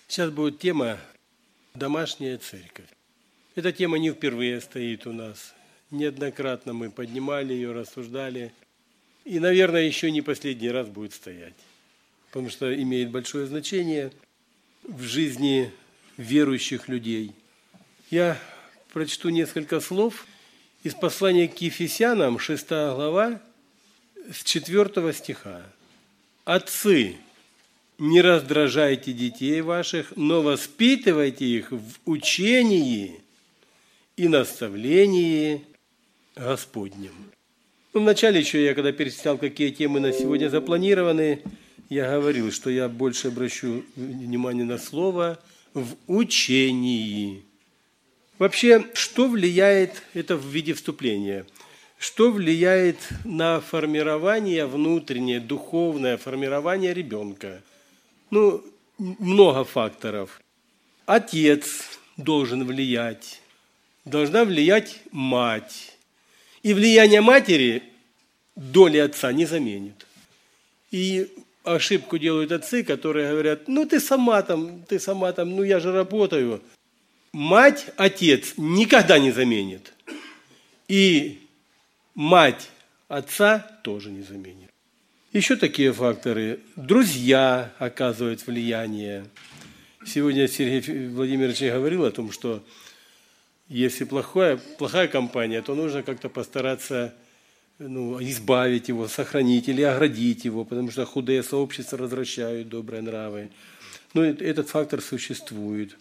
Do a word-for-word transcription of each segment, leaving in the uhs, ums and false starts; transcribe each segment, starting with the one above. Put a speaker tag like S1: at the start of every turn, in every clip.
S1: Сейчас будет тема «Домашняя церковь». Эта тема не впервые стоит у нас. Неоднократно мы поднимали ее, рассуждали. И, наверное, еще не последний раз будет стоять. Потому что имеет большое значение в жизни верующих людей. Я прочту несколько слов из послания к Ефесянам, шестая глава, с четвёртого стиха. «Отцы, не раздражайте детей ваших, но воспитывайте их в учении и наставлении Господнем». Ну, вначале еще я, когда перечислял, какие темы на сегодня запланированы, я говорил, что я больше обращу внимание на слово «в учении». Вообще, что влияет, это в виде вступления, что влияет на формирование внутреннее, духовное формирование ребенка? Ну, много факторов. Отец должен влиять, должна влиять мать. И влияние матери доли отца не заменит. И ошибку делают отцы, которые говорят: ну ты сама там, ты сама там, ну я же работаю. Мать, отец никогда не заменит. И мать отца тоже не заменит. Еще такие факторы. Друзья оказывают влияние. Сегодня Сергей Владимирович говорил о том, что если плохая, плохая компания, то нужно как-то постараться ну, избавить его, сохранить или оградить его, потому что худые сообщества развращают добрые нравы. Но этот фактор существует.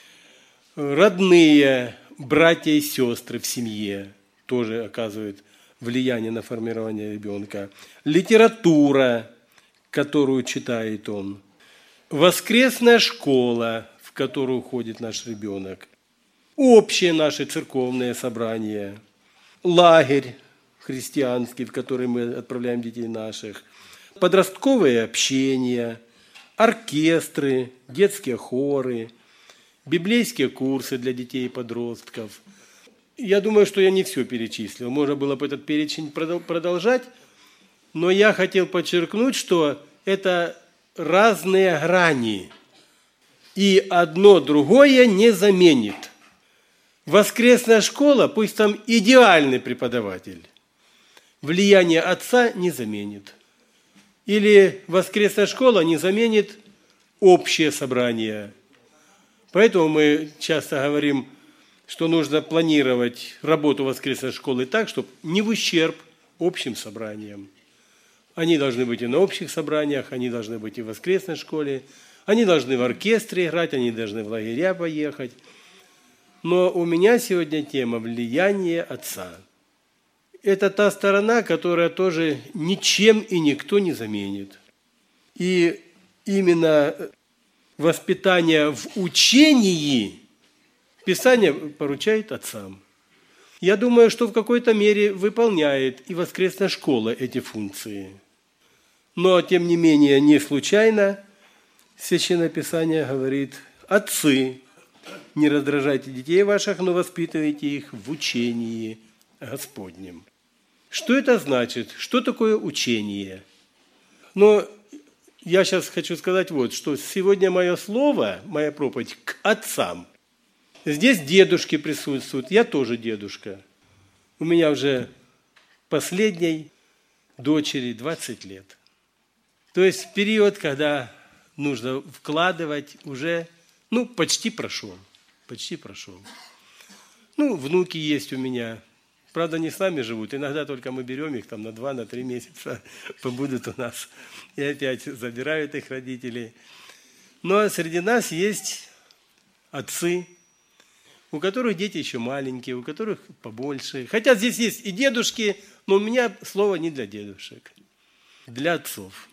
S1: Родные, братья и сестры в семье тоже оказывают влияние на формирование ребенка. Литература, которую читает он. Воскресная школа, в которую ходит наш ребенок. Общие наши церковные собрания. Лагерь христианский, в который мы отправляем детей наших. Подростковое общение. Оркестры, детские хоры. Библейские курсы для детей и подростков. Я думаю, что я не все перечислил. Можно было бы этот перечень продолжать, но я хотел подчеркнуть, что это разные грани, и одно другое не заменит. Воскресная школа, пусть там идеальный преподаватель, влияние отца не заменит. Или воскресная школа не заменит общее собрание. Поэтому мы часто говорим, что нужно планировать работу воскресной школы так, чтобы не в ущерб общим собраниям. Они должны быть и на общих собраниях, они должны быть и в воскресной школе, они должны в оркестре играть, они должны в лагеря поехать. Но у меня сегодня тема «Влияние отца». Это та сторона, которая тоже ничем и никто не заменит. И именно воспитание в учении Писание поручает отцам. Я думаю, что в какой-то мере выполняет и воскресная школа эти функции. Но, тем не менее, не случайно Священное Писание говорит: «Отцы, не раздражайте детей ваших, но воспитывайте их в учении Господнем». Что это значит? Что такое учение? Но я сейчас хочу сказать вот, что сегодня мое слово, моя проповедь к отцам. Здесь дедушки присутствуют, я тоже дедушка. У меня уже последней дочери двадцать лет. То есть период, когда нужно вкладывать, уже ну, почти прошел. Почти прошел. Ну, внуки есть у меня. Правда, не с нами живут. Иногда только мы берем их там на два, на три месяца, побудут у нас. И опять забирают их родителей. Но среди нас есть отцы, у которых дети еще маленькие, у которых побольше. Хотя здесь есть и дедушки, но у меня слово не для дедушек, для отцов.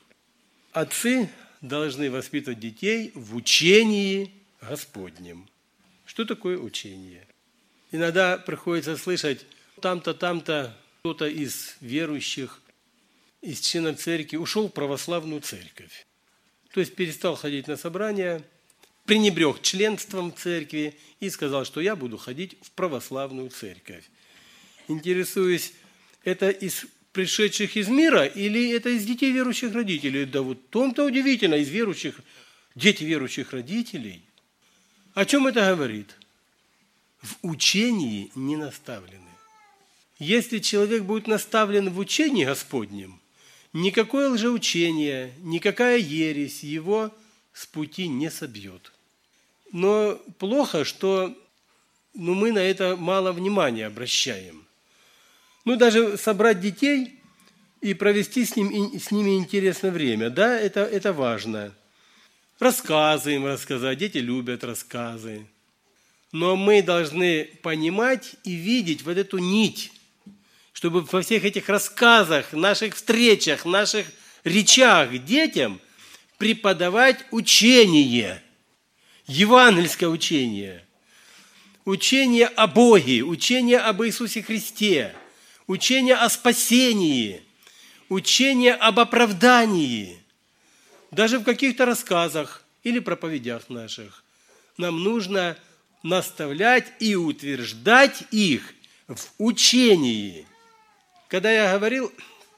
S1: Отцы должны воспитывать детей в учении Господнем. Что такое учение? Иногда приходится слышать, там-то, там-то кто-то из верующих, из членов церкви ушел в православную церковь. То есть перестал ходить на собрания, пренебрег членством в церкви и сказал, что я буду ходить в православную церковь. Интересуюсь, это из пришедших из мира или это из детей верующих родителей? Да вот в том-то удивительно, из верующих дети верующих родителей. О чем это говорит? В учении не наставлены. Если человек будет наставлен в учении Господнем, никакое лжеучение, никакая ересь его с пути не собьет. Но плохо, что ну, мы на это мало внимания обращаем. Ну, даже собрать детей и провести с, ним, с ними интересное время, да, это, это важно. Рассказы им рассказать, дети любят рассказы. Но мы должны понимать и видеть вот эту нить, чтобы во всех этих рассказах, наших встречах, наших речах детям преподавать учение, евангельское учение, учение о Боге, учение об Иисусе Христе, учение о спасении, учение об оправдании. Даже в каких-то рассказах или проповедях наших нам нужно наставлять и утверждать их в учении. Когда я говорил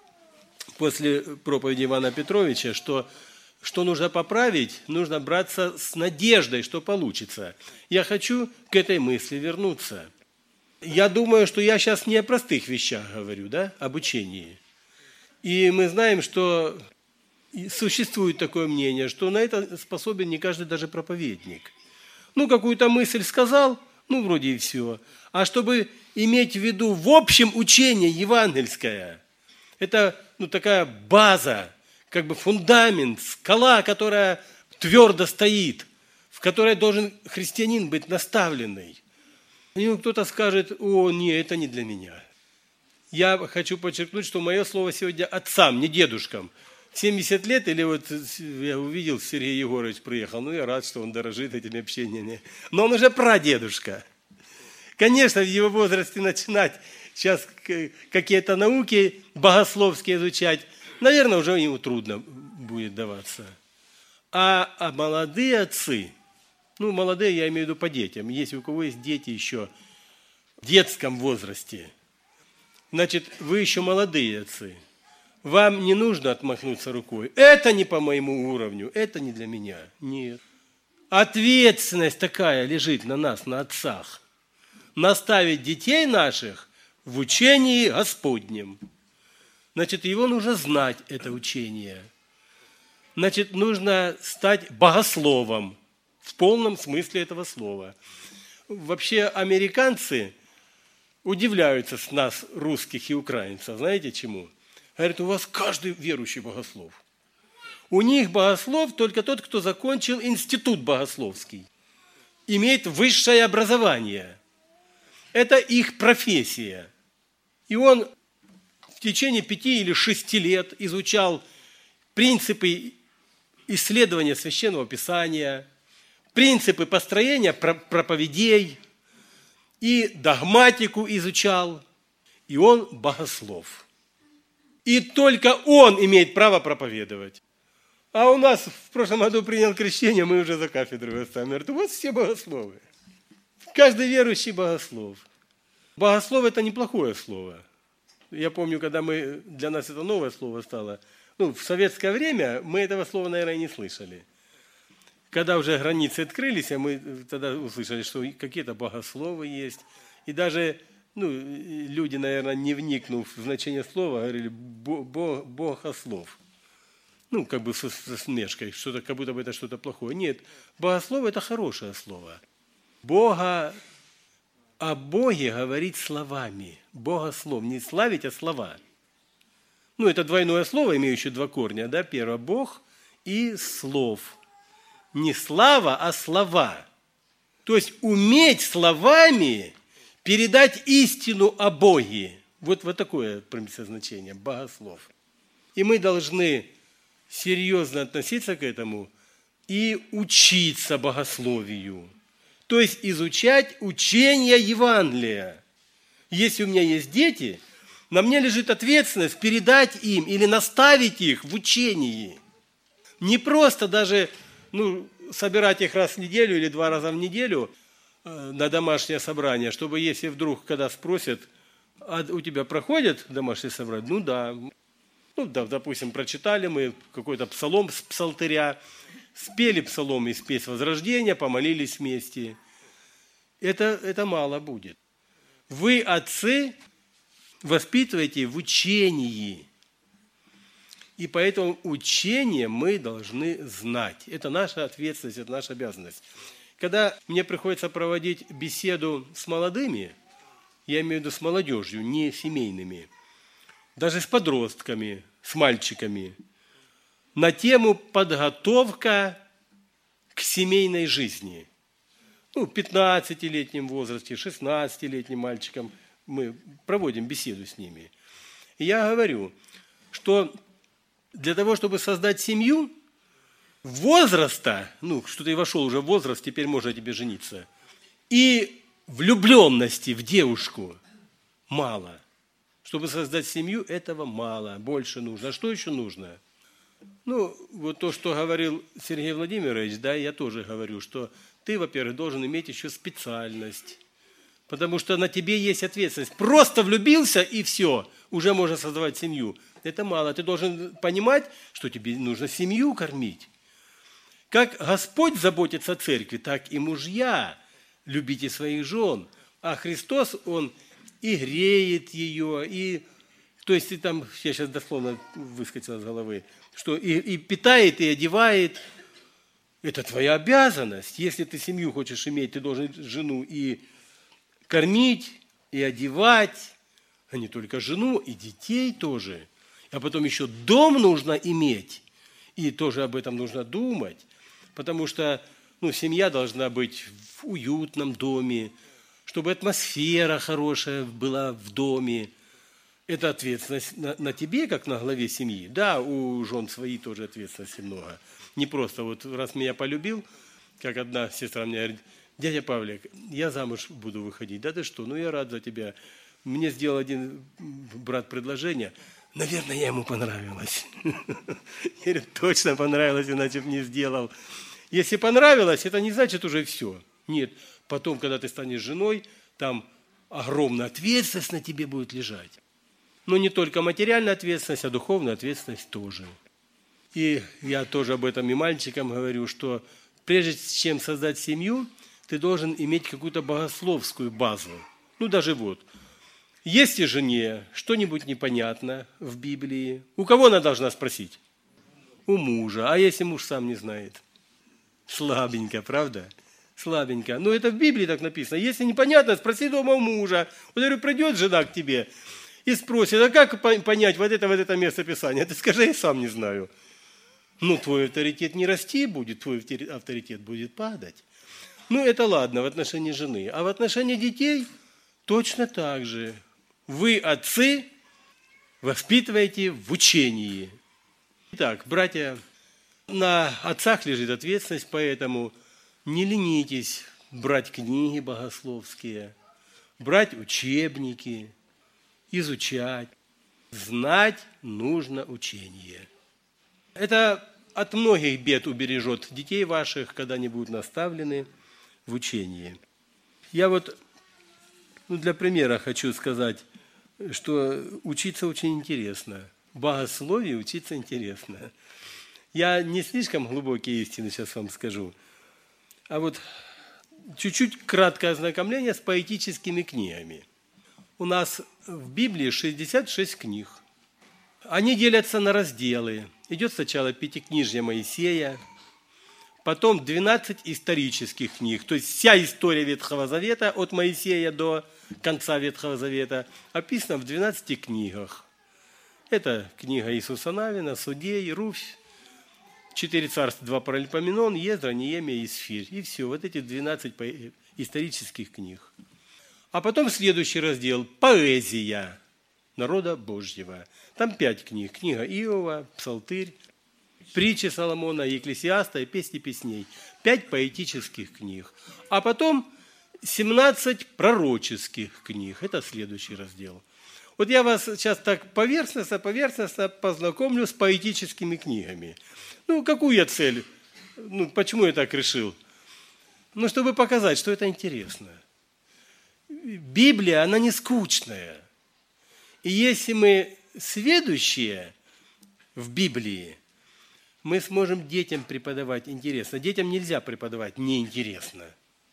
S1: после проповеди Ивана Петровича, что, что нужно поправить, нужно браться с надеждой, что получится. Я хочу к этой мысли вернуться. Я думаю, что я сейчас не о простых вещах говорю, да, об учении. И мы знаем, что существует такое мнение, что на это способен не каждый даже проповедник. Ну, какую-то мысль сказал, ну, вроде и все. А чтобы иметь в виду в общем учение евангельское, это ну, такая база, как бы фундамент, скала, которая твердо стоит, в которой должен христианин быть наставленный. И кто-то скажет: о, нет, это не для меня. Я хочу подчеркнуть, что мое слово сегодня отцам, не дедушкам. семьдесят лет, или вот я увидел, Сергей Егорович приехал, ну я рад, что он дорожит этими общениями. Но он уже прадедушка. Конечно, в его возрасте начинать сейчас какие-то науки богословские изучать, наверное, уже ему трудно будет даваться. А, а молодые отцы, ну молодые я имею в виду по детям, если у кого есть дети еще в детском возрасте, значит, вы еще молодые отцы. Вам не нужно отмахнуться рукой. Это не по моему уровню, это не для меня. Нет. Ответственность такая лежит на нас, на отцах. Наставить детей наших в учении Господнем. Значит, его нужно знать, это учение. Значит, нужно стать богословом в полном смысле этого слова. Вообще, американцы удивляются с нас, русских и украинцев. Знаете чему? Говорят, у вас каждый верующий богослов. У них богослов только тот, кто закончил институт богословский, имеет высшее образование. Это их профессия. И он в течение пяти или шести лет изучал принципы исследования Священного Писания, принципы построения проповедей, и догматику изучал, и он богослов. И только он имеет право проповедовать. А у нас в прошлом году принял крещение, мы уже за кафедрой оставим. Говорят, вот все богословы. Каждый верующий богослов. Богослов – это неплохое слово. Я помню, когда мы, для нас это новое слово стало. Ну, в советское время мы этого слова, наверное, не слышали. Когда уже границы открылись, мы тогда услышали, что какие-то богословы есть. И даже ну, люди, наверное, не вникнув в значение слова, говорили «богослов». Ну, как бы со, со смешкой, что-то, как будто бы это что-то плохое. Нет, богослов – это хорошее слово. Бога, о Боге говорить словами. Богослов, не славить, а слова. Ну, это двойное слово, имеющее два корня, да? Первое – Бог и слов. Не слава, а слова. То есть уметь словами передать истину о Боге. Вот, вот такое примется значение – богослов. И мы должны серьезно относиться к этому и учиться богословию. То есть изучать учение Евангелия. Если у меня есть дети, на мне лежит ответственность передать им или наставить их в учении. Не просто даже ну, собирать их раз в неделю или два раза в неделю на домашнее собрание, чтобы если вдруг, когда спросят, а у тебя проходит домашнее собрание? Ну да. Ну, да, допустим, прочитали мы какой-то псалом с псалтыря, спели псалом из песнь возрождения, помолились вместе. Это, это мало будет. Вы, отцы, воспитываете в учении. И поэтому учение мы должны знать. Это наша ответственность, это наша обязанность. Когда мне приходится проводить беседу с молодыми, я имею в виду с молодежью, не семейными, даже с подростками, с мальчиками, на тему подготовка к семейной жизни. Ну, в пятнадцатилетнем возрасте, шестнадцатилетним мальчикам мы проводим беседу с ними. И я говорю, что для того, чтобы создать семью, возраста, ну, что ты вошел уже в возраст, теперь можно тебе жениться, и влюбленности в девушку мало. Чтобы создать семью, этого мало, больше нужно. А что еще нужно? Ну, вот то, что говорил Сергей Владимирович, да, я тоже говорю, что ты, во-первых, должен иметь еще специальность, потому что на тебе есть ответственность. Просто влюбился, и все, уже можно создавать семью. Это мало. Ты должен понимать, что тебе нужно семью кормить. Как Господь заботится о церкви, так и мужья. Любите своих жен. А Христос, Он и греет ее, и, то есть, и там, я сейчас дословно выскочил из головы, что и, и питает, и одевает. Это твоя обязанность. Если ты семью хочешь иметь, ты должен жену и кормить, и одевать, а не только жену, и детей тоже. А потом еще дом нужно иметь, и тоже об этом нужно думать, потому что ну, семья должна быть в уютном доме, чтобы атмосфера хорошая была в доме. Это ответственность на, на тебе, как на главе семьи. Да, у жен своей тоже ответственности много. Не просто вот раз меня полюбил, как одна сестра мне говорит: дядя Павлик, я замуж буду выходить. Да ты что, ну я рад за тебя. Мне сделал один брат предложение. Наверное, я ему понравилась. Я говорю, точно понравилось, иначе бы не сделал. Если понравилось, это не значит уже все. Нет, потом, когда ты станешь женой, там огромная ответственность на тебе будет лежать. Но не только материальная ответственность, а духовная ответственность тоже. И я тоже об этом и мальчикам говорю, что прежде чем создать семью, ты должен иметь какую-то богословскую базу. Ну, даже вот. Если жене что-нибудь непонятно в Библии, у кого она должна спросить? У мужа. А если муж сам не знает? Слабенько, правда? Слабенько. Но это в Библии так написано. Если непонятно, спроси дома у мужа. Вот я говорю, придет жена к тебе и спросит, а как понять вот это, вот это место Писания? Ты скажи, я сам не знаю. Ну, твой авторитет не расти будет, твой авторитет будет падать. Ну, это ладно в отношении жены. А в отношении детей точно так же. Вы, отцы, воспитываете в учении. Итак, братья, на отцах лежит ответственность, поэтому не ленитесь брать книги богословские, брать учебники, изучать. Знать нужно учение. Это от многих бед убережет детей ваших, когда они будут наставлены в учении. Я вот ну, для примера хочу сказать, что учиться очень интересно. Богословию учиться интересно. Я не слишком глубокие истины сейчас вам скажу, а вот чуть-чуть краткое ознакомление с поэтическими книгами. У нас в Библии шестьдесят шесть книг. Они делятся на разделы. Идет сначала Пятикнижие Моисея, потом двенадцать исторических книг. То есть вся история Ветхого Завета от Моисея до конца Ветхого Завета описана в двенадцати книгах. Это книга Иисуса Навина, Судей, Руфь, Четыре царства, два Паралипоменон, Ездра, Неемия и Сфирь. И все, вот эти двенадцать исторических книг. А потом следующий раздел – поэзия народа Божьего. Там пять книг. Книга Иова, Псалтырь, Притчи Соломона, Екклесиаста и Песни песней. Пять поэтических книг. А потом семнадцать пророческих книг. Это следующий раздел. Вот я вас сейчас так поверхностно, поверхностно познакомлю с поэтическими книгами. Ну, какую я цель? Ну, почему я так решил? Ну, чтобы показать, что это интересно. Библия, она не скучная. И если мы сведущие в Библии, мы сможем детям преподавать интересно. Детям нельзя преподавать неинтересно.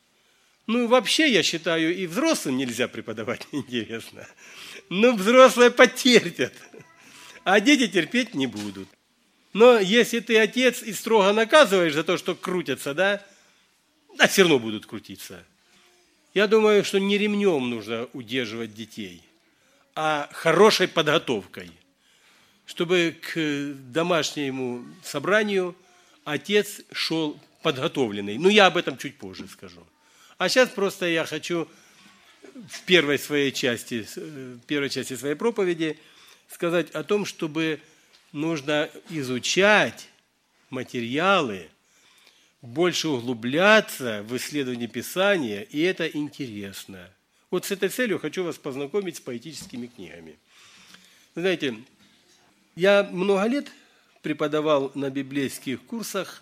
S1: Ну, вообще, я считаю, и взрослым нельзя преподавать неинтересно. Но взрослые потерпят, а дети терпеть не будут. Но если ты отец и строго наказываешь за то, что крутятся, да, да все равно будут крутиться. Я думаю, что не ремнем нужно удерживать детей, а хорошей подготовкой, чтобы к домашнему собранию отец шел подготовленный. Ну, я об этом чуть позже скажу. А сейчас просто я хочу в первой своей части, в первой части своей проповеди сказать о том, чтобы нужно изучать материалы, больше углубляться в исследование Писания, и это интересно. Вот с этой целью хочу вас познакомить с поэтическими книгами. Вы знаете, я много лет преподавал на библейских курсах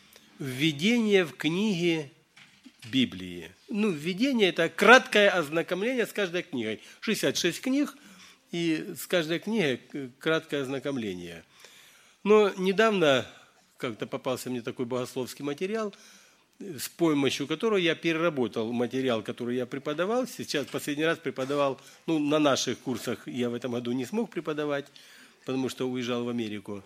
S1: введение в книги Библии. Ну, введение – это краткое ознакомление с каждой книгой. шестьдесят шесть книг, и с каждой книгой краткое ознакомление. Но недавно как-то попался мне такой богословский материал, с помощью которого я переработал материал, который я преподавал. Сейчас последний раз преподавал, ну, на наших курсах я в этом году не смог преподавать, потому что уезжал в Америку.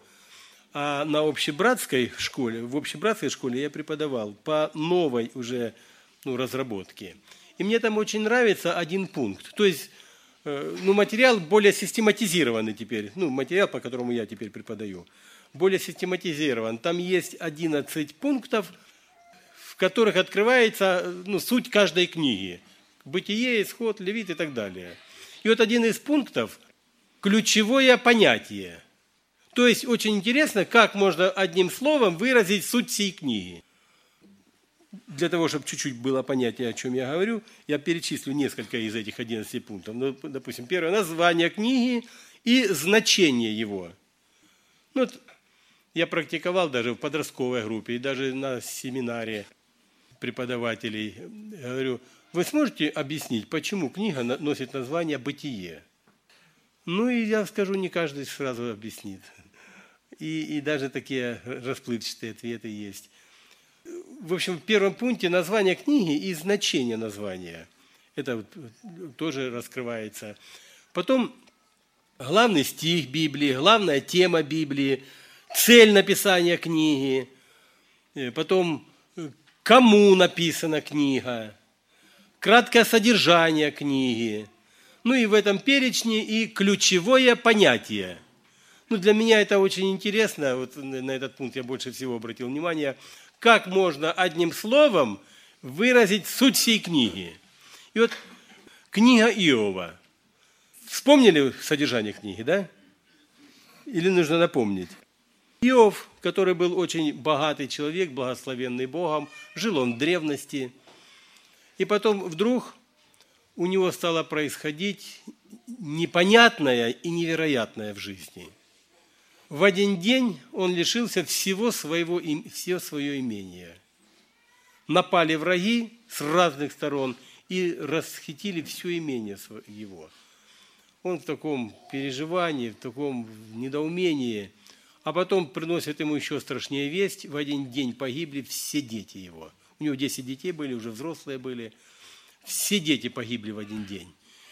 S1: А на общебратской школе, в общебратской школе я преподавал по новой уже, ну, разработке. И мне там очень нравится один пункт. То есть, э, ну, материал более систематизированный теперь, ну, материал, по которому я теперь преподаю, более систематизирован. Там есть одиннадцать пунктов, в которых открывается, ну, суть каждой книги. Бытие, Исход, Левит и так далее. И вот один из пунктов – ключевое понятие. То есть очень интересно, как можно одним словом выразить суть всей книги. Для того, чтобы чуть-чуть было понятие, о чем я говорю, я перечислю несколько из этих одиннадцати пунктов. Ну, допустим, первое – название книги и значение его. Ну, вот я практиковал даже в подростковой группе и даже на семинаре преподавателей. Я говорю, вы сможете объяснить, почему книга носит название «Бытие»? Ну, и я скажу, не каждый сразу объяснит. И, и даже такие расплывчатые ответы есть. В общем, в первом пункте название книги и значение названия. Это вот тоже раскрывается. Потом главный стих Библии, главная тема Библии, цель написания книги. Потом, кому написана книга, краткое содержание книги. Ну и в этом перечне и ключевое понятие. Ну, для меня это очень интересно, вот на этот пункт я больше всего обратил внимание, как можно одним словом выразить суть всей книги. И вот книга Иова. Вспомнили содержание книги, да? Или нужно напомнить? Иов, который был очень богатый человек, благословенный Богом, жил он в древности. И потом вдруг у него стало происходить непонятное и невероятное в жизни. В один день он лишился всего своего, все свое имение. Напали враги с разных сторон и расхитили все имение его. Он в таком переживании, в таком недоумении. А потом приносят ему еще страшнее весть. В один день погибли все дети его. У него десять детей были, уже взрослые были. Все дети погибли в один день.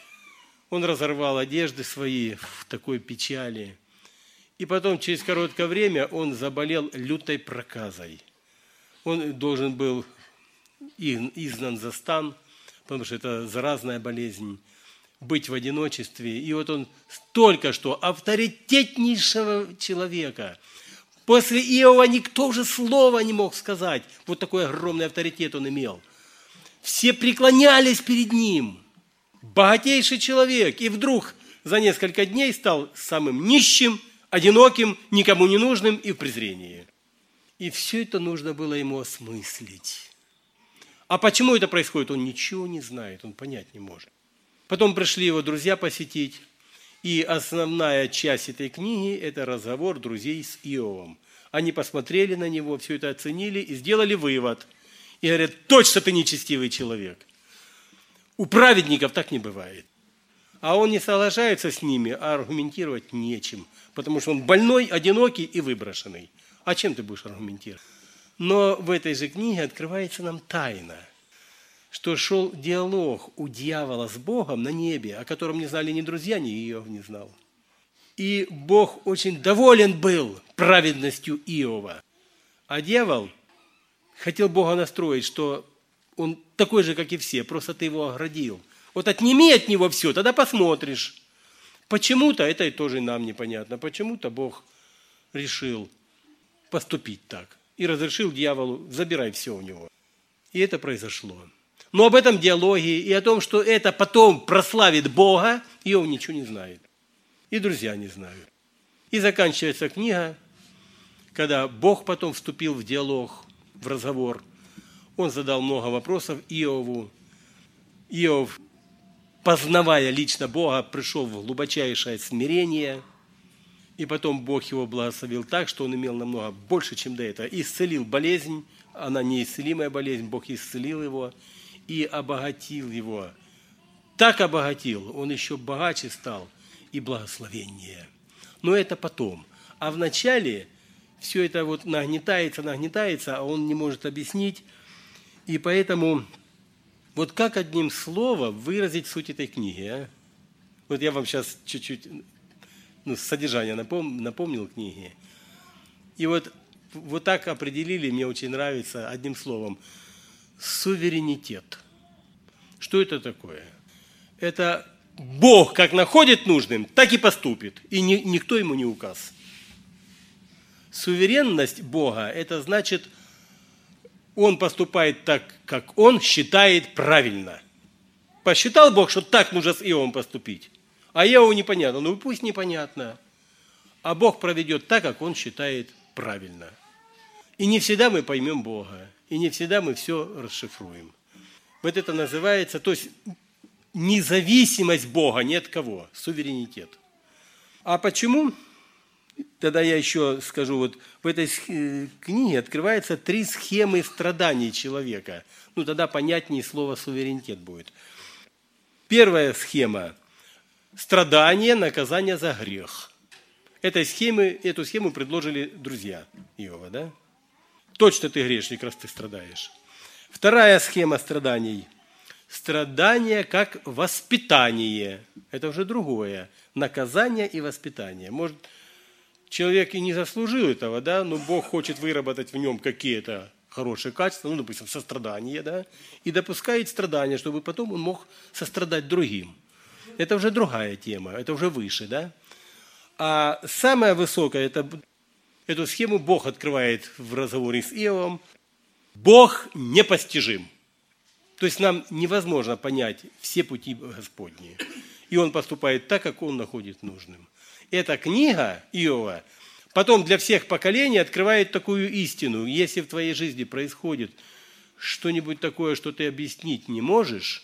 S1: Он разорвал одежды свои в такой печали. И потом, через короткое время, он заболел лютой проказой. Он должен был изгнан за стан, потому что это заразная болезнь, быть в одиночестве. И вот он только что авторитетнейшего человека. После Иова никто уже слова не мог сказать. Вот такой огромный авторитет он имел. Все преклонялись перед ним. Богатейший человек. И вдруг за несколько дней стал самым нищим, одиноким, никому не нужным и в презрении. И все это нужно было ему осмыслить. А почему это происходит, он ничего не знает, он понять не может. Потом пришли его друзья посетить. И основная часть этой книги – это разговор друзей с Иовом. Они посмотрели на него, все это оценили и сделали вывод. И говорят, точно ты нечестивый человек. У праведников так не бывает. А он не соглашается с ними, а аргументировать нечем. Потому что он больной, одинокий и выброшенный. А чем ты будешь аргументировать? Но в этой же книге открывается нам тайна, что шел диалог у дьявола с Богом на небе, о котором не знали ни друзья, ни Иов не знал. И Бог очень доволен был праведностью Иова. А дьявол хотел Бога настроить, что он такой же, как и все, просто ты его оградил. Вот отними от него все, тогда посмотришь. Почему-то, это и тоже нам непонятно, почему-то Бог решил поступить так. И разрешил дьяволу, забирай все у него. И это произошло. Но об этом диалоге и о том, что это потом прославит Бога, Иов ничего не знает. И друзья не знают. И заканчивается книга, когда Бог потом вступил в диалог, в разговор. Он задал много вопросов Иову. Иов, познавая лично Бога, пришел в глубочайшее смирение. И потом Бог его благословил так, что он имел намного больше, чем до этого. Исцелил болезнь, она неисцелимая болезнь, Бог исцелил его и обогатил его. Так обогатил, он еще богаче стал и благословеннее. Но это потом. А вначале все это вот нагнетается, нагнетается, а он не может объяснить. И поэтому вот как одним словом выразить суть этой книги? А? Вот я вам сейчас чуть-чуть ну, содержание напом, напомнил книги. И вот, вот так определили, мне очень нравится, одним словом, суверенитет. Что это такое? Это Бог как находит нужным, так и поступит. И ни, никто ему не указ. Суверенность Бога, это значит, Он поступает так, как Он считает правильно. Посчитал Бог, что так нужно с Иовом поступить. А Иову непонятно. Ну пусть непонятно. А Бог проведет так, как Он считает правильно. И не всегда мы поймем Бога. И не всегда мы все расшифруем. Вот это называется, то есть независимость Бога ни от кого, суверенитет. А почему? Тогда я еще скажу, вот в этой книге открываются три схемы страданий человека. Ну, тогда понятнее слово суверенитет будет. Первая схема – страдание, наказание за грех. Этой схемы, эту схему предложили друзья Иова, да? Точно ты грешник, раз ты страдаешь. Вторая схема страданий – страдание как воспитание. Это уже другое. Наказание и воспитание. Может, человек и не заслужил этого, да, но Бог хочет выработать в нем какие-то хорошие качества, ну, допустим, сострадание, да, и допускает страдания, чтобы потом он мог сострадать другим. Это уже другая тема, это уже выше, да. А самое высокое, это, эту схему Бог открывает в разговоре с Иовом. Бог непостижим. То есть нам невозможно понять все пути Господни. И Он поступает так, как Он находит нужным. Эта книга Иова потом для всех поколений открывает такую истину. Если в твоей жизни происходит что-нибудь такое, что ты объяснить не можешь,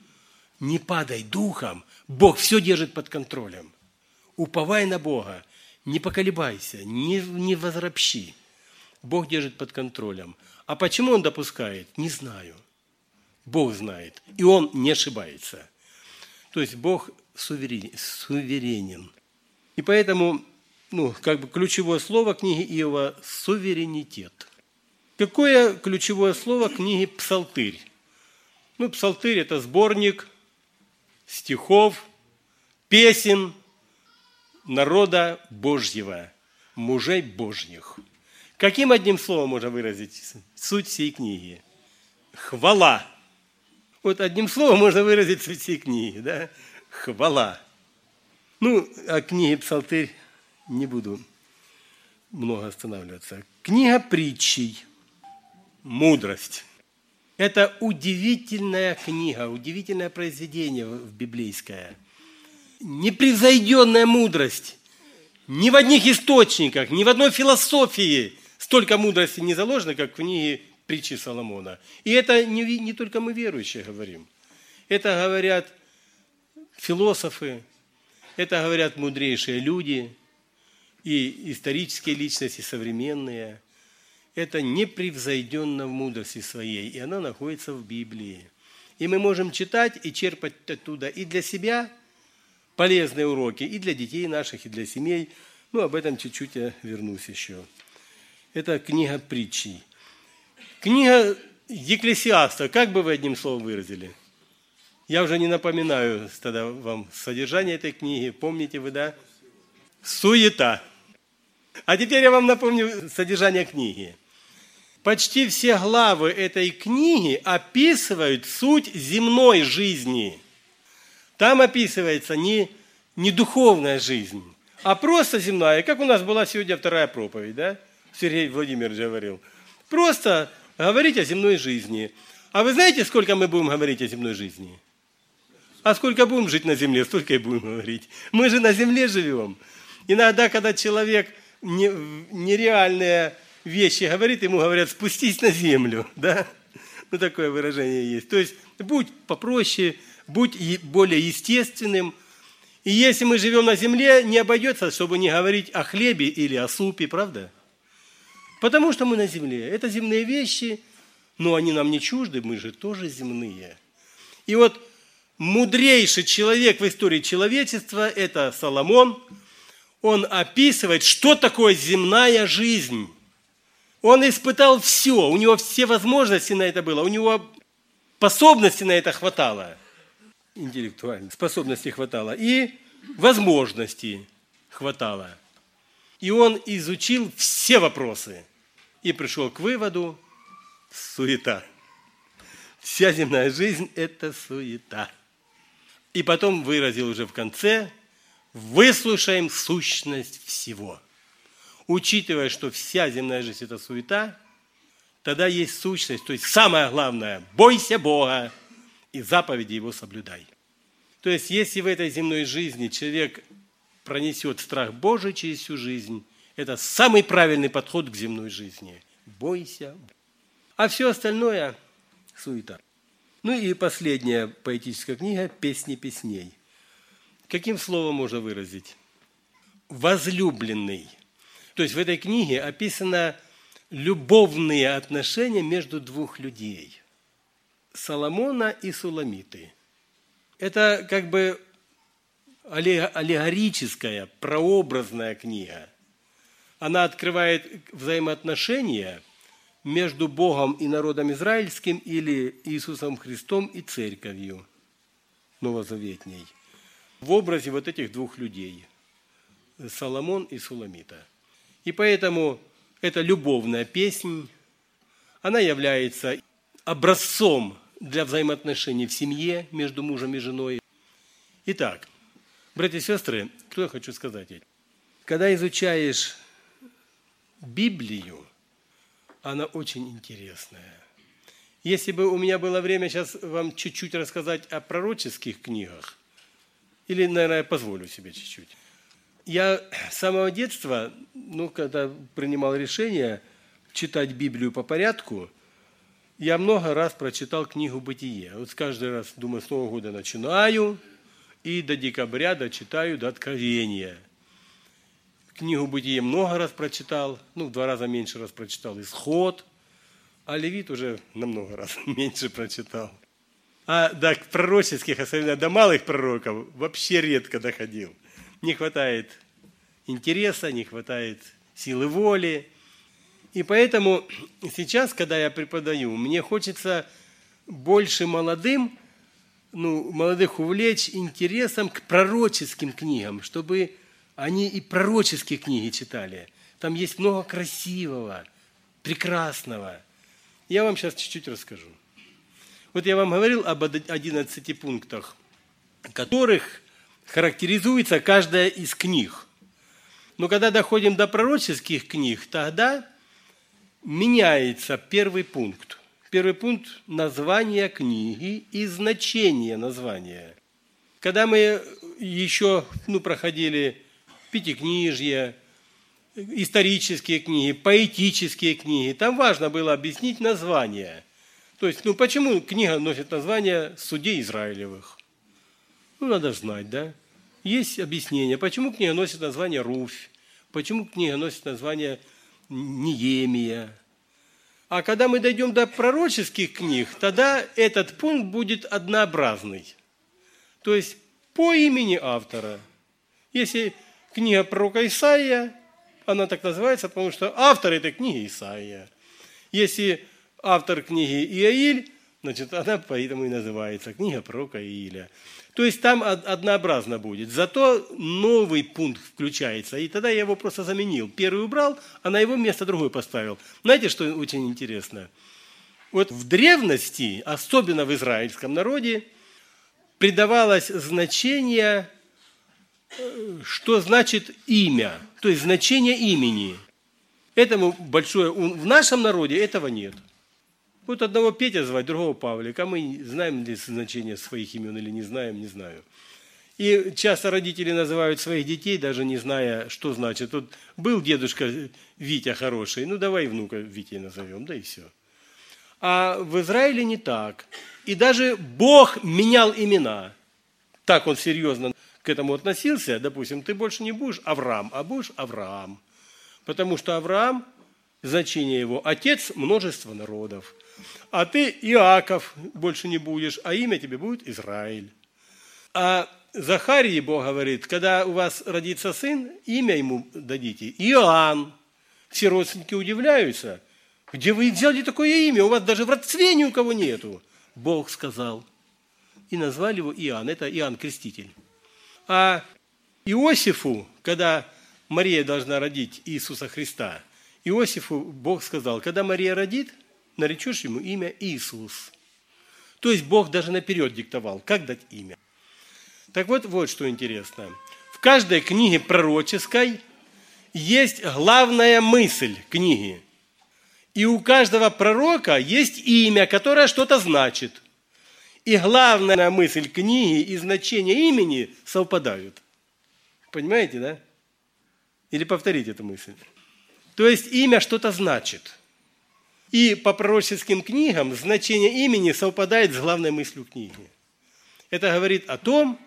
S1: не падай духом, Бог все держит под контролем. Уповай на Бога, не поколебайся, не, не возропщи. Бог держит под контролем. А почему Он допускает? Не знаю. Бог знает. И Он не ошибается. То есть Бог суверенен. суверенен. И поэтому, ну, как бы ключевое слово книги Иова – суверенитет. Какое ключевое слово книги Псалтырь? Ну, Псалтырь – это сборник стихов, песен народа Божьего, мужей Божьих. Каким одним словом можно выразить суть всей книги? Хвала. Вот одним словом можно выразить суть всей книги, да? Хвала. Ну, о книге Псалтырь не буду много останавливаться. Книга притчей. Мудрость. Это удивительная книга, удивительное произведение библейское. Непревзойденная мудрость. Ни в одних источниках, ни в одной философии столько мудрости не заложено, как в книге притчи Соломона. И это не, не только мы верующие говорим. Это говорят философы, это говорят мудрейшие люди, и исторические личности, современные. Это непревзойденно в мудрости своей, и она находится в Библии. И мы можем читать и черпать оттуда и для себя полезные уроки, и для детей наших, и для семей. Ну, об этом чуть-чуть я вернусь еще. Это книга притчей. Книга Екклесиаста, как бы вы одним словом выразили? Я уже не напоминаю тогда вам содержание этой книги. Помните вы, да? Суета. А теперь я вам напомню содержание книги. Почти все главы этой книги описывают суть земной жизни. Там описывается не, не духовная жизнь, а просто земная. Как у нас была сегодня вторая проповедь, да? Сергей Владимирович говорил. Просто говорить о земной жизни. А вы знаете, сколько мы будем говорить о земной жизни? А сколько будем жить на земле, столько и будем говорить. Мы же на земле живем. Иногда, когда человек нереальные вещи говорит, ему говорят, спустись на землю. Да? Ну, такое выражение есть. То есть, будь попроще, будь более естественным. И если мы живем на земле, не обойдется, чтобы не говорить о хлебе или о супе, правда? Потому что мы на земле. Это земные вещи, но они нам не чужды, мы же тоже земные. И вот мудрейший человек в истории человечества – это Соломон. Он описывает, что такое земная жизнь. Он испытал все, у него все возможности на это было, у него способности на это хватало, интеллектуально, способностей хватало, и возможностей хватало. И он изучил все вопросы и пришел к выводу – суета. Вся земная жизнь – это суета. И потом выразил уже в конце: выслушаем сущность всего. Учитывая, что вся земная жизнь – это суета, тогда есть сущность, то есть самое главное – бойся Бога и заповеди Его соблюдай. То есть, если в этой земной жизни человек пронесет страх Божий через всю жизнь, это самый правильный подход к земной жизни. Бойся. А все остальное – суета. Ну и последняя поэтическая книга «Песни песней». Каким словом можно выразить? Возлюбленный. То есть в этой книге описаны любовные отношения между двух людей. Соломона и Суламиты. Это как бы аллегорическая, прообразная книга. Она открывает взаимоотношения между Богом и народом израильским или Иисусом Христом и церковью новозаветней. В образе вот этих двух людей – Соломон и Суламита. И поэтому эта любовная песнь, она является образцом для взаимоотношений в семье между мужем и женой. Итак, братья и сестры, что я хочу сказать? Когда изучаешь Библию, она очень интересная. Если бы у меня было время сейчас вам чуть-чуть рассказать о пророческих книгах, или, наверное, я позволю себе чуть-чуть. Я с самого детства, ну, когда принимал решение читать Библию по порядку, я много раз прочитал книгу «Бытие». Вот каждый раз, думаю, с Нового года начинаю, и до декабря дочитаю до Откровения. Книгу «Бытие» много раз прочитал, ну, в два раза меньше раз прочитал «Исход», а Левит уже намного раз меньше прочитал. А до пророческих, особенно до малых пророков, вообще редко доходил. Не хватает интереса, не хватает силы воли. И поэтому сейчас, когда я преподаю, мне хочется больше молодым, ну, молодых увлечь интересом к пророческим книгам, чтобы они и пророческие книги читали. Там есть много красивого, прекрасного. Я вам сейчас чуть-чуть расскажу. Вот я вам говорил об одиннадцати пунктах, которых характеризуется каждая из книг. Но когда доходим до пророческих книг, тогда меняется первый пункт. Первый пункт – название книги и значение названия. Когда мы еще ну, проходили пятикнижье, исторические книги, поэтические книги, там важно было объяснить название. То есть, ну почему книга носит название «Судей Израилевых»? Ну, надо знать, да? Есть объяснение, почему книга носит название «Руфь», почему книга носит название «Неемия». А когда мы дойдем до пророческих книг, тогда этот пункт будет однообразный. То есть, по имени автора. Если книга пророка Исаия, Она так называется, потому что автор этой книги Исаия. Если автор книги Иаиль, значит, она поэтому и называется книга пророка Ииля. То есть там однообразно будет. Зато новый пункт включается. И тогда я его просто заменил. Первый убрал, а на его место другой поставил. Знаете, что очень интересно? Вот в древности, особенно в израильском народе, придавалось значение, что значит имя, то есть значение имени. Этому большое... В нашем народе этого нет. Вот одного Петя звать, другого Павлик, а мы знаем ли значение своих имен или не знаем, не знаю. И часто родители называют своих детей, даже не зная, что значит. Вот был дедушка Витя хороший, ну давай внука Витей назовем, да и все. А в Израиле не так. И даже Бог менял имена. Так он серьезно к этому относился. Допустим, ты больше не будешь Авраам, а будешь Авраам. Потому что Авраам, значение его, отец множества народов. А ты Иаков больше не будешь, а имя тебе будет Израиль. А Захарии Бог говорит, когда у вас родится сын, имя ему дадите Иоанн. Все родственники удивляются. Где вы взяли такое имя? У вас даже в родстве ни у кого нету. Бог сказал. И назвали его Иоанн. Это Иоанн Креститель. А Иосифу, когда Мария должна родить Иисуса Христа, Иосифу Бог сказал, когда Мария родит, наречешь ему имя Иисус. То есть Бог даже наперед диктовал, как дать имя. Так вот, вот что интересно. В каждой книге пророческой есть главная мысль книги. И у каждого пророка есть имя, которое что-то значит. И главная мысль книги и значение имени совпадают. Понимаете, да? Или повторить эту мысль. То есть имя что-то значит. И по пророческим книгам значение имени совпадает с главной мыслью книги. Это говорит о том,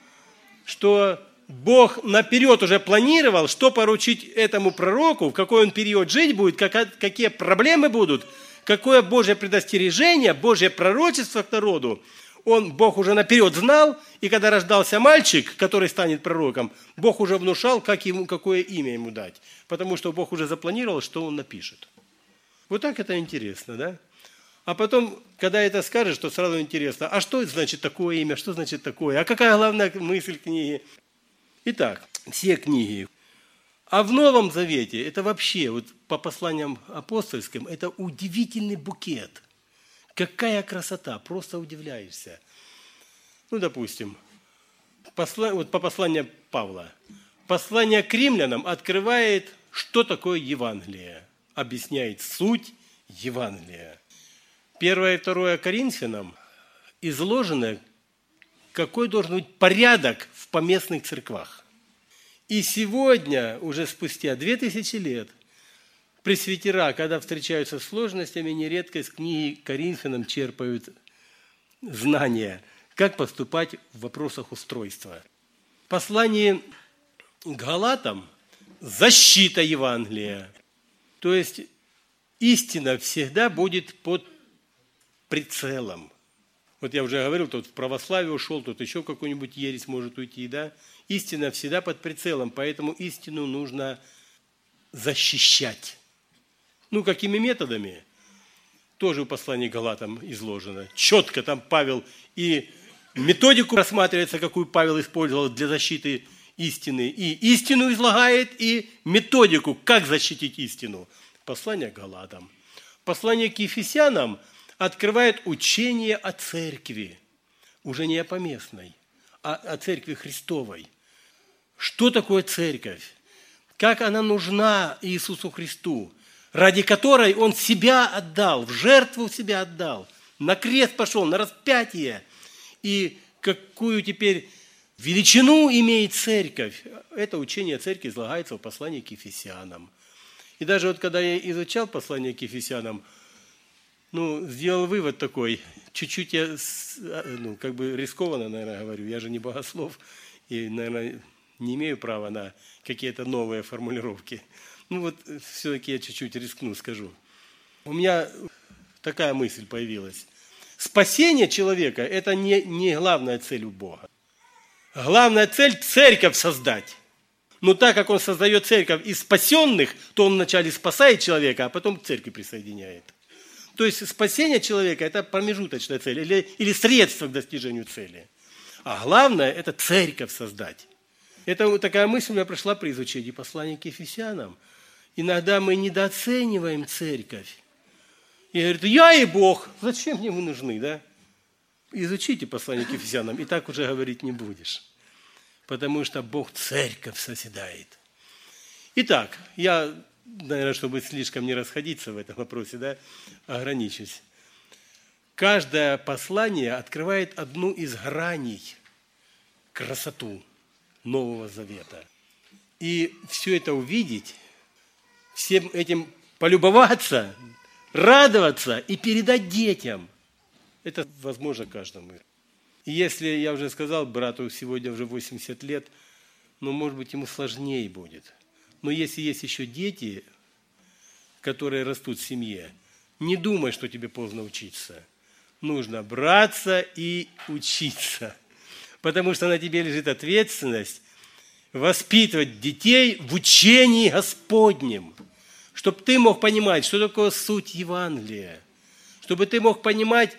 S1: что Бог наперед уже планировал, что поручить этому пророку, в какой он период жить будет, какие проблемы будут, какое Божье предостережение, Божье пророчество к народу. Он, Бог уже наперед знал, и когда рождался мальчик, который станет пророком, Бог уже внушал, как ему, какое имя ему дать. Потому что Бог уже запланировал, что он напишет. Вот так это интересно, да? А потом, когда это скажешь, то сразу интересно, а что значит такое имя, что значит такое, а какая главная мысль книги? Итак, все книги. А в Новом Завете, это вообще, вот по посланиям апостольским, это удивительный букет. Какая красота, просто удивляешься. Ну, допустим, посла... вот по посланию Павла. Послание к римлянам открывает, что такое Евангелие. Объясняет суть Евангелия. Первое и второе Коринфянам изложено, какой должен быть порядок в поместных церквах. И сегодня, уже спустя две тысячи лет, пресвитера, когда встречаются с сложностями, нередко из книги Коринфянам черпают знания, как поступать в вопросах устройства. В послании к Галатам защита Евангелия. То есть истина всегда будет под прицелом. Вот я уже говорил, тут в православие ушел, тут еще какой-нибудь ересь может уйти, да? Истина всегда под прицелом, поэтому истину нужно защищать. Ну, какими методами? Тоже в послании к Галатам изложено. Четко там Павел и методику рассматривается, какую Павел использовал для защиты истины. И истину излагает, и методику, как защитить истину. Послание к Галатам. Послание к Ефесянам открывает учение о церкви. Уже не о поместной, а о церкви Христовой. Что такое церковь? Как она нужна Иисусу Христу? Ради которой Он себя отдал, в жертву себя отдал, на крест пошел, на распятие. И какую теперь величину имеет церковь? Это учение о церкви излагается в послании к Ефесянам. И даже вот когда я изучал послание к Ефесянам, ну, сделал вывод такой, чуть-чуть я, ну, как бы рискованно, наверное, говорю, я же не богослов, и, наверное, не имею права на какие-то новые формулировки. Ну вот все-таки я чуть-чуть рискну, скажу. У меня такая мысль появилась. Спасение человека – это не, не главная цель у Бога. Главная цель – церковь создать. Но так как Он создает церковь из спасенных, то Он вначале спасает человека, а потом к церкви присоединяет. То есть спасение человека – это промежуточная цель или, или средство к достижению цели. А главное – это церковь создать. Это вот такая мысль у меня пришла при изучении послания к Ефесянам. Иногда мы недооцениваем церковь. И говорят, я и Бог, зачем мне вы нужны, да? Изучите послание к Ефесянам, и так уже говорить не будешь. Потому что Бог церковь созидает. Итак, я, наверное, чтобы слишком не расходиться в этом вопросе, да, ограничусь. Каждое послание открывает одну из граней, красоту Нового Завета. И все это увидеть, всем этим полюбоваться, радоваться и передать детям, это возможно каждому. И если, я уже сказал, брату сегодня уже восемьдесят лет, ну, может быть, ему сложнее будет. Но если есть еще дети, которые растут в семье, не думай, что тебе поздно учиться. Нужно браться и учиться. Потому что на тебе лежит ответственность воспитывать детей в учении Господнем. Чтобы ты мог понимать, что такое суть Евангелия. Чтобы ты мог понимать,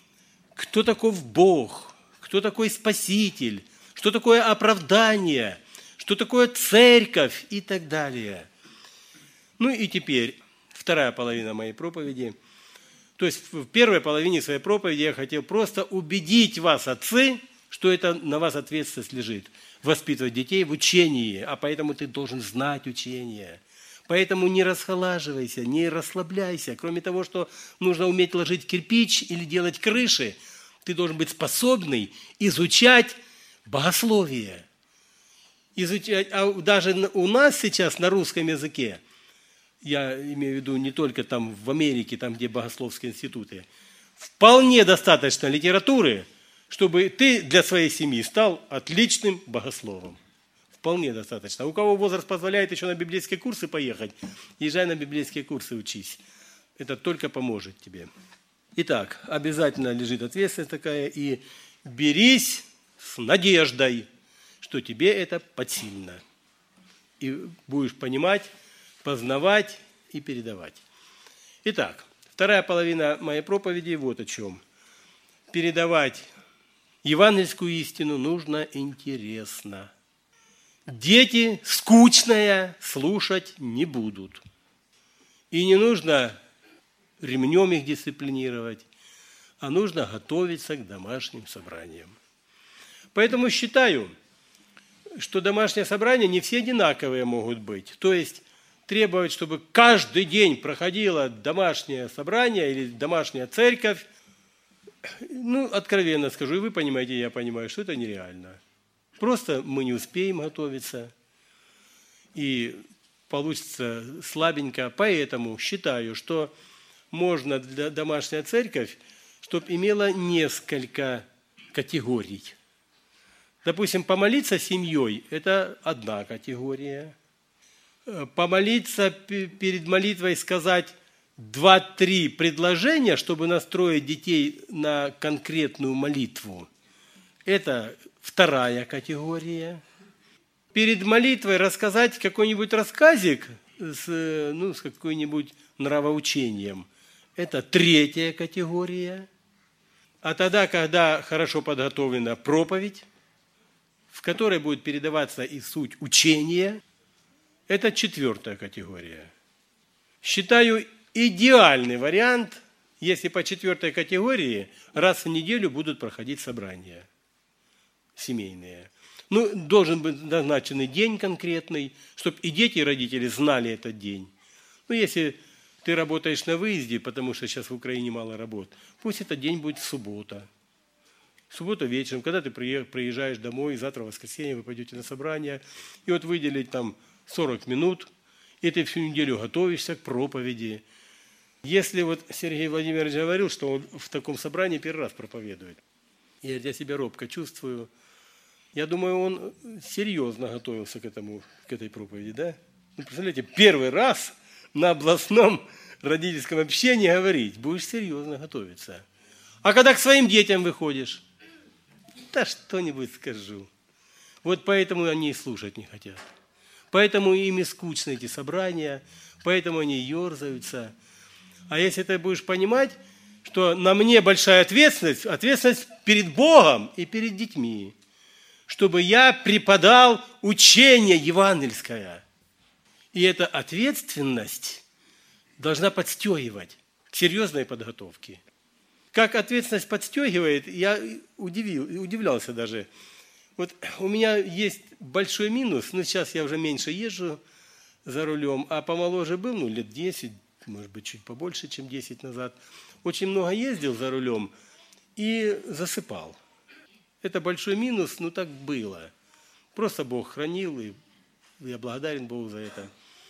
S1: кто таков Бог, кто такой Спаситель, что такое оправдание, что такое церковь и так далее. Ну и теперь вторая половина моей проповеди. То есть в первой половине своей проповеди я хотел просто убедить вас, отцы, что это на вас ответственность лежит. Воспитывать детей в учении, а поэтому ты должен знать учение. Поэтому не расхолаживайся, не расслабляйся. Кроме того, что нужно уметь ложить кирпич или делать крыши, ты должен быть способный изучать богословие. Изучать, а даже у нас сейчас на русском языке, я имею в виду не только там в Америке, там, где богословские институты, вполне достаточно литературы, чтобы ты для своей семьи стал отличным богословом. Вполне достаточно. У кого возраст позволяет еще на библейские курсы поехать, езжай на библейские курсы, учись. Это только поможет тебе. Итак, обязательно лежит ответственность такая, и берись с надеждой, что тебе это подсильно. И будешь понимать, познавать и передавать. Итак, вторая половина моей проповеди вот о чем. Передавать евангельскую истину нужно интересно. Дети скучное слушать не будут. И не нужно ремнем их дисциплинировать, а нужно готовиться к домашним собраниям. Поэтому считаю, что домашние собрания не все одинаковые могут быть. То есть требовать, чтобы каждый день проходило домашнее собрание или домашняя церковь, ну, откровенно скажу, и вы понимаете, и я понимаю, что это нереально. Просто мы не успеем готовиться, и получится слабенько. Поэтому считаю, что можно для домашняя церковь, чтобы имела несколько категорий. Допустим, помолиться семьей – это одна категория. Помолиться перед молитвой, сказать два-три предложения, чтобы настроить детей на конкретную молитву – это вторая категория. Перед молитвой рассказать какой-нибудь рассказик с, ну, с какой-нибудь нравоучением – это третья категория. А тогда, когда хорошо подготовлена проповедь, в которой будет передаваться и суть учения, это четвертая категория. Считаю идеальный вариант, если по четвертой категории раз в неделю будут проходить собрания семейные. Ну, должен быть назначенный день конкретный, чтобы и дети, и родители знали этот день. Ну, если ты работаешь на выезде, потому что сейчас в Украине мало работ, пусть этот день будет суббота. Суббота вечером, когда ты приезжаешь домой, завтра в воскресенье вы пойдете на собрание, и вот выделить там сорок минут, и ты всю неделю готовишься к проповеди. Если вот Сергей Владимирович говорил, что он в таком собрании первый раз проповедует, я для себя робко чувствую, я думаю, он серьезно готовился к этому, к этой проповеди, да? Ну, представляете, первый раз на областном родительском общении говорить, будешь серьезно готовиться. А когда к своим детям выходишь, да что-нибудь скажу. Вот поэтому они и слушать не хотят. Поэтому им и скучны эти собрания, поэтому они ерзаются. А если ты будешь понимать, что на мне большая ответственность, ответственность перед Богом и перед детьми, чтобы я преподал учение евангельское. И эта ответственность должна подстегивать к серьезной подготовке. Как ответственность подстегивает, я удивил, удивлялся даже. Вот у меня есть большой минус, но сейчас я уже меньше езжу за рулем, а помоложе был, ну, лет десять, может быть, чуть побольше, чем десять назад. Очень много ездил за рулем и засыпал. Это большой минус, но так было. Просто Бог хранил, и я благодарен Богу за это.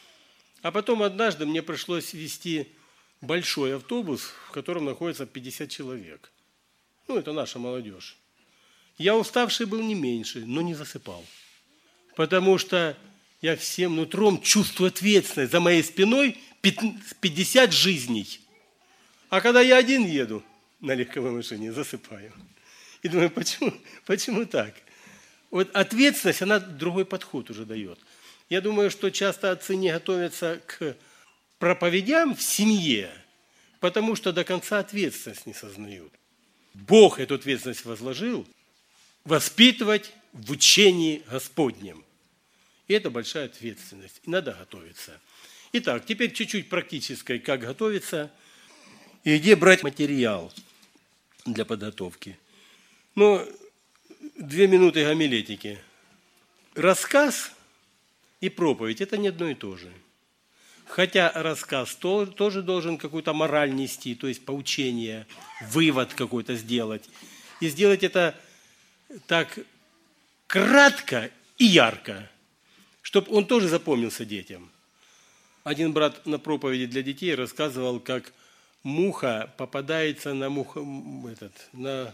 S1: А потом однажды мне пришлось вести большой автобус, в котором находится пятьдесят человек. Ну, это наша молодежь. Я уставший был не меньше, но не засыпал. Потому что я всем нутром чувствую ответственность. За моей спиной пятьдесят жизней. А когда я один еду на легковой машине, засыпаю. И думаю, почему, почему так? Вот ответственность, она другой подход уже дает. Я думаю, что часто отцы не готовятся к проповедям в семье, потому что до конца ответственность не сознают. Бог эту ответственность возложил воспитывать в учении Господнем. И это большая ответственность, и надо готовиться. Итак, теперь чуть-чуть практической, как готовиться и где брать материал для подготовки. Ну, две минуты гомилетики. Рассказ и проповедь – это не одно и то же. Хотя рассказ тоже должен какую-то мораль нести, то есть поучение, вывод какой-то сделать. И сделать это так кратко и ярко, чтобы он тоже запомнился детям. Один брат на проповеди для детей рассказывал, как муха попадается на муха, этот, на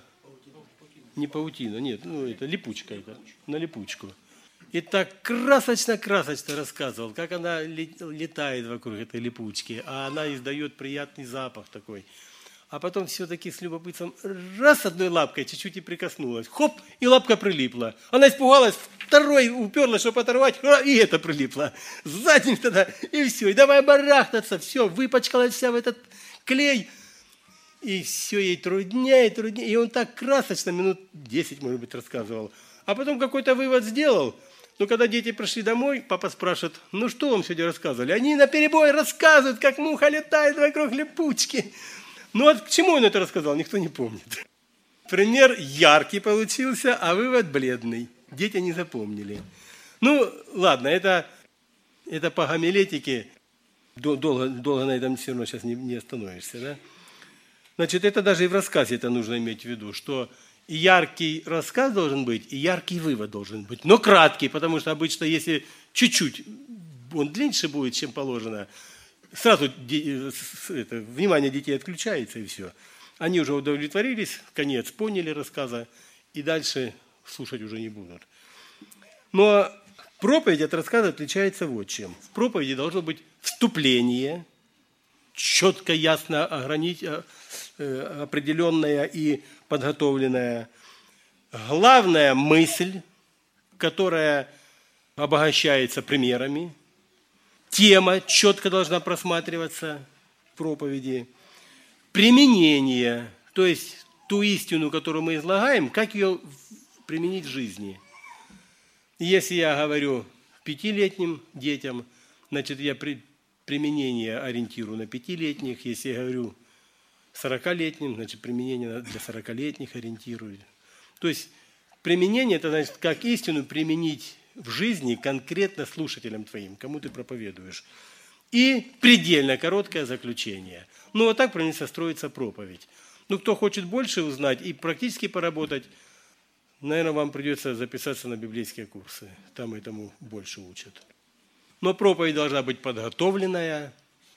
S1: не паутину, нет, ну это липучка, это, на липучку. И так красочно-красочно рассказывал, как она летает вокруг этой липучки, а она издает приятный запах такой. А потом все-таки с любопытством раз одной лапкой чуть-чуть и прикоснулась. Хоп, и лапка прилипла. Она испугалась, второй уперлась, чтобы оторвать, и это прилипло. Задним тогда, и все. И давай барахтаться, все, выпачкалась вся в этот клей. И все ей труднее, труднее. И он так красочно, минут десять, может быть, рассказывал. А потом какой-то вывод сделал. Но когда дети пришли домой, папа спрашивает, ну что вам сегодня рассказывали? Они наперебой рассказывают, как муха летает вокруг липучки. Ну вот к чему он это рассказал, никто не помнит. Пример яркий получился, а вывод бледный. Дети не запомнили. Ну, ладно, это, это по гомилетике. Долго, долго на этом все равно сейчас не, не остановишься. Да? Значит, это даже и в рассказе это нужно иметь в виду, что и яркий рассказ должен быть, и яркий вывод должен быть. Но краткий, потому что обычно, если чуть-чуть он длиннее будет, чем положено, сразу это, внимание детей отключается, и все. Они уже удовлетворились, конец, поняли рассказа, и дальше слушать уже не будут. Но проповедь от рассказа отличается вот чем. В проповеди должно быть вступление, четко, ясно огранич... определенное и подготовленное. Главная мысль, которая обогащается примерами. Тема четко должна просматриваться в проповеди. Применение, то есть ту истину, которую мы излагаем, как ее применить в жизни. Если я говорю пятилетним детям, значит, я при, применение ориентирую на пятилетних. Если я говорю сорокалетним, значит, применение для сорокалетних ориентирую. То есть применение, это значит, как истину применить в жизни конкретно слушателям твоим, кому ты проповедуешь. И предельно короткое заключение. Ну, вот так примерно строится проповедь. Ну, кто хочет больше узнать и практически поработать, наверное, вам придется записаться на библейские курсы. Там этому больше учат. Но проповедь должна быть подготовленная,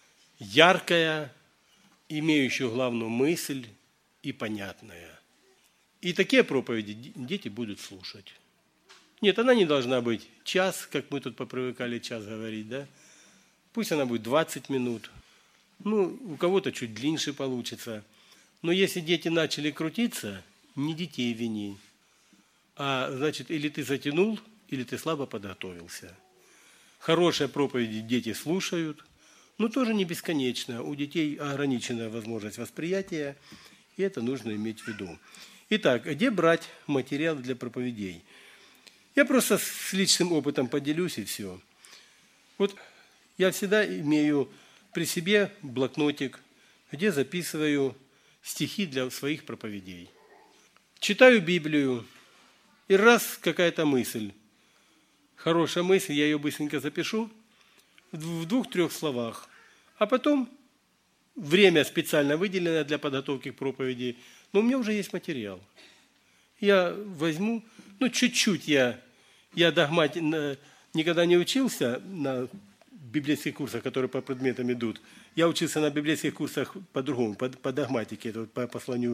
S1: яркая, имеющая главную мысль и понятная. И такие проповеди дети будут слушать. Нет, она не должна быть час, как мы тут попривыкали час говорить, да? Пусть она будет двадцать минут. Ну, у кого-то чуть длиннее получится. Но если дети начали крутиться, не детей вини. А значит, или ты затянул, или ты слабо подготовился. Хорошие проповеди дети слушают, но тоже не бесконечно. У детей ограниченная возможность восприятия, и это нужно иметь в виду. Итак, где брать материал для проповедей? Я просто с личным опытом поделюсь, и все. Вот я всегда имею при себе блокнотик, где записываю стихи для своих проповедей. Читаю Библию, и раз какая-то мысль, хорошая мысль, я ее быстренько запишу в двух-трех словах, а потом время специально выделенное для подготовки к проповеди, но у меня уже есть материал. Я возьму, ну, чуть-чуть я, я догмати, никогда не учился на библейских курсах, которые по предметам идут. Я учился на библейских курсах по-другому, по, по догматике, по посланию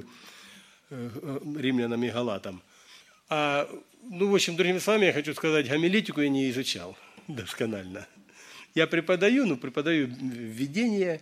S1: римлянам и галатам. А, ну, в общем, другими словами, я хочу сказать, гомилетику я не изучал досконально. Я преподаю, ну, преподаю введение,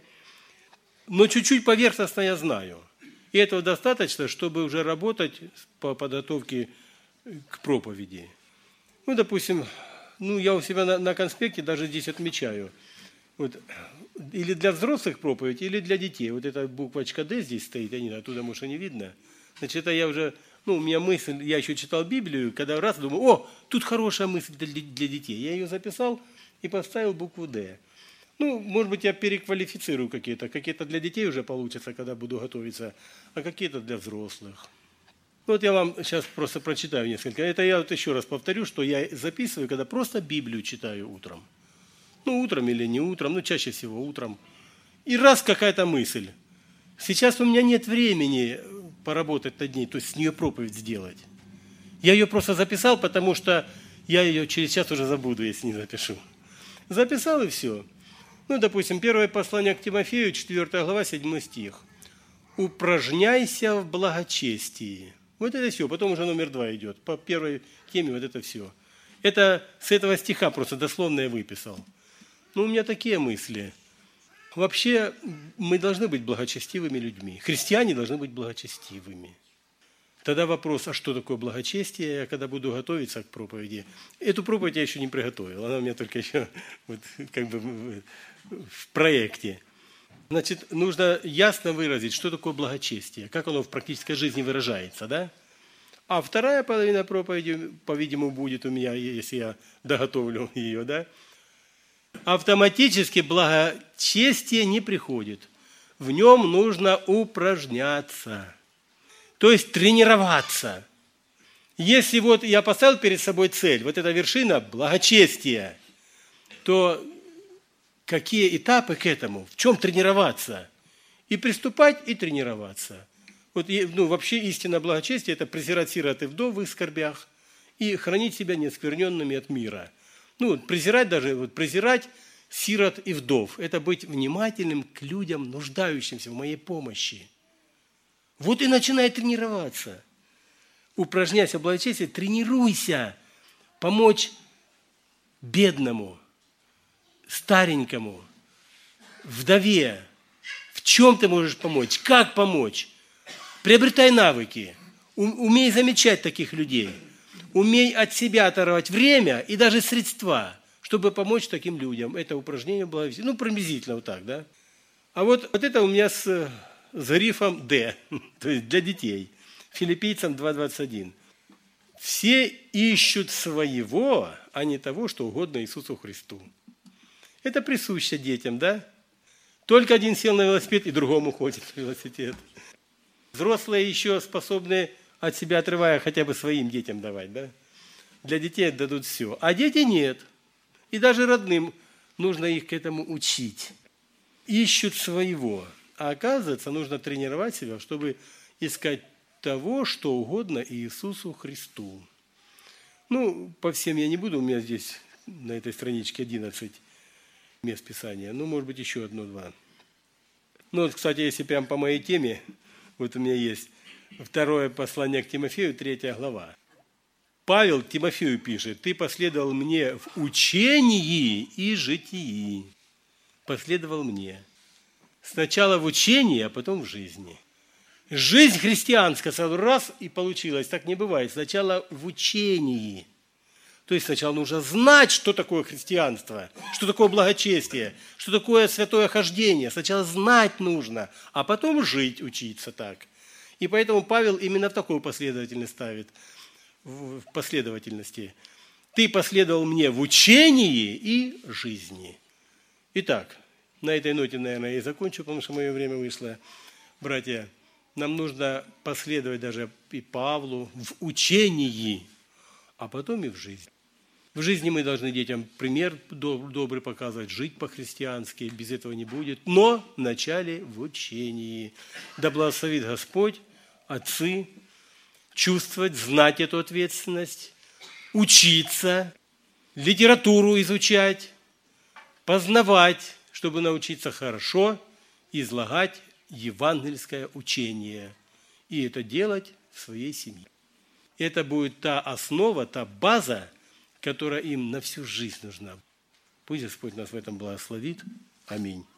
S1: но чуть-чуть поверхностно я знаю. И этого достаточно, чтобы уже работать по подготовке к проповеди. Ну, допустим, ну, я у себя на, на конспекте даже здесь отмечаю. Вот, или для взрослых проповедь, или для детей. Вот эта буквочка «Д» здесь стоит, я не знаю, оттуда, может, и не видно. Значит, это я уже, ну, у меня мысль, я еще читал Библию, когда раз думаю, о, тут хорошая мысль для, для детей. Я ее записал и поставил букву «Д». Ну, может быть, я переквалифицирую какие-то. Какие-то для детей уже получатся, когда буду готовиться, а какие-то для взрослых. Вот я вам сейчас просто прочитаю несколько. Это я вот еще раз повторю, что я записываю, когда просто Библию читаю утром. Ну, утром или не утром, ну, чаще всего утром. И раз какая-то мысль. Сейчас у меня нет времени поработать над ней, то есть с нее проповедь сделать. Я ее просто записал, потому что я ее через час уже забуду, если не запишу. Записал и все. Ну, допустим, первое послание к Тимофею, четвёртая глава, седьмой стих. «Упражняйся в благочестии». Вот это все. Потом уже номер два идет. По первой теме вот это все. Это с этого стиха просто дословно я выписал. Ну, у меня такие мысли. Вообще, мы должны быть благочестивыми людьми. Христиане должны быть благочестивыми. Тогда вопрос, а что такое благочестие? Я когда буду готовиться к проповеди, эту проповедь я еще не приготовил. Она у меня только еще вот, как бы в проекте. Значит, нужно ясно выразить, что такое благочестие, как оно в практической жизни выражается, да? А вторая половина проповеди, по-видимому, будет у меня, если я доготовлю ее, да? Автоматически благочестие не приходит. В нем нужно упражняться, то есть тренироваться. Если вот я поставил перед собой цель, вот эта вершина благочестия, то какие этапы к этому? В чем тренироваться? И приступать, и тренироваться. Вот, ну, вообще истинное благочестие – это презирать сирот и вдов в их скорбях и хранить себя неоскверненными от мира. Ну, презирать даже, вот, презирать сирот и вдов – это быть внимательным к людям, нуждающимся в моей помощи. Вот и начинай тренироваться. Упражняйся в благочестии, тренируйся помочь бедному, старенькому, вдове. В чем ты можешь помочь? Как помочь? Приобретай навыки. Умей замечать таких людей. Умей от себя оторвать время и даже средства, чтобы помочь таким людям. Это упражнение благочестия. Ну, приблизительно вот так, да? А вот, вот это у меня с, с грифом «Д», то есть для детей. Филиппийцам два двадцать один. Все ищут своего, а не того, что угодно Иисусу Христу. Это присуще детям, да? Только один сел на велосипед, и другому ходит на велосипед. Взрослые еще способны от себя отрывая хотя бы своим детям давать, да? Для детей дадут все. А дети нет. И даже родным нужно их к этому учить. Ищут своего. А оказывается, нужно тренировать себя, чтобы искать того, что угодно Иисусу Христу. Ну, по всем я не буду, у меня здесь на этой страничке одиннадцать мест Писания. Ну, может быть, еще одно-два. Ну, вот, кстати, если прям по моей теме, вот у меня есть второе послание к Тимофею, третья глава. Павел Тимофею пишет: «Ты последовал мне в учении и житии». Последовал мне. Сначала в учении, а потом в жизни. Жизнь христианская сразу раз и получилась. Так не бывает. Сначала в учении, То есть сначала нужно знать, что такое христианство, что такое благочестие, что такое святое хождение. Сначала знать нужно, а потом жить, учиться так. И поэтому Павел именно в такую последовательность ставит, в последовательности. Ты последовал мне в учении и жизни. Итак, на этой ноте, наверное, я и закончу, потому что мое время вышло. Братья, нам нужно последовать даже и Павлу в учении, а потом и в жизни. В жизни мы должны детям пример добрый показывать, жить по-христиански, без этого не будет. Но вначале в учении. Да благословит Господь, отцы, чувствовать, знать эту ответственность, учиться, литературу изучать, познавать, чтобы научиться хорошо излагать евангельское учение. И это делать в своей семье. Это будет та основа, та база, которая им на всю жизнь нужна. Пусть Господь нас в этом благословит. Аминь.